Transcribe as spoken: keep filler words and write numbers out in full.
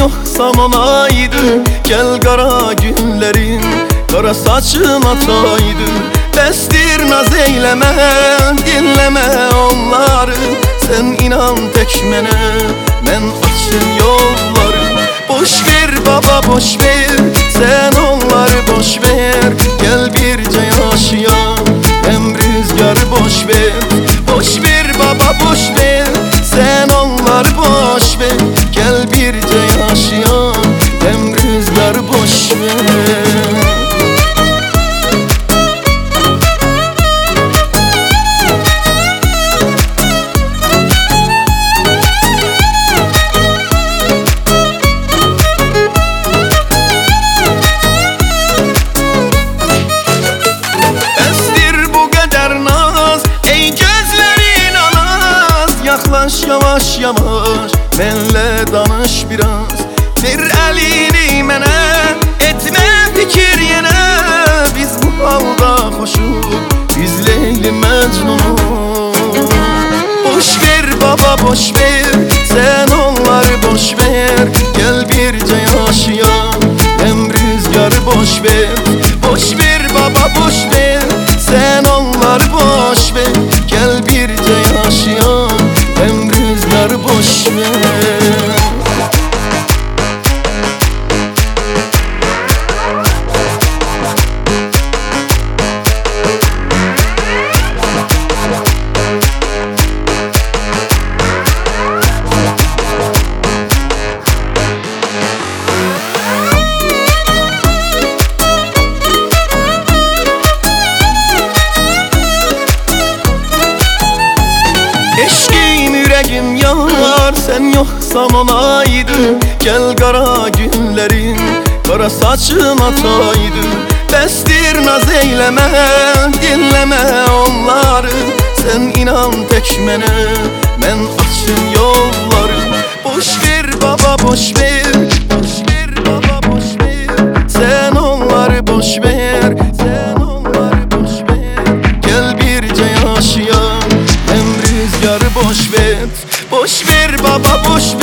yoksan olaydı, gel kara günlerin kara saçın ataydı. Bestir naz eyleme, dinleme onları, sen inan tek mene, men açın yolları. Boş ver baba boş ver, sen onları boş ver, gel birce yaşayalım, hem rüzgar boş ver. Boş ver baba boş ver, sen onları boş ver, gel birce yaşayalım, hem rüzgar boş ver. Yaklaş yavaş yavaş, benle danış biraz, ver elini mene, etme fikir yene. Biz bu halda hoşuz, biz Leyli Mecnun'uz. Boş ver baba boş ver, sen onları boş ver, gel birce yaşayalım, hem rüzgar boş ver. Boş ver baba boş ver, sen onları boş ver, gel birce yaşayalım, hem rüzgar boş ver. Eşkim yüreğim yanar, sen yoksan olaydı, gel kara günlerin kara saçın ataydı. Bestir naz eyleme, dinleme onları, sen inan tek mene, men açın yolları. Boş ver baba boş ver, boş ver baba boş ver, sen onları boş ver, sen onları boş ver, gel birce yaşayalım, hem rüzgar boş ver. Boş ver baba boş ver,